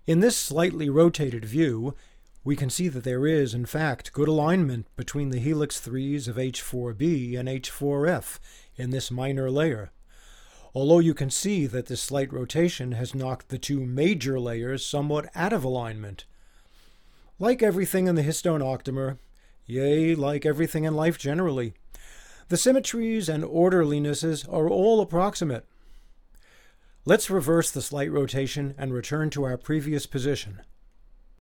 In this slightly rotated view, we can see that there is, in fact, good alignment between the helix 3s of H4b and H4f in this minor layer, although you can see that this slight rotation has knocked the two major layers somewhat out of alignment. Like everything in the histone octamer, yea, like everything in life generally, the symmetries and orderlinesses are all approximate. Let's reverse the slight rotation and return to our previous position.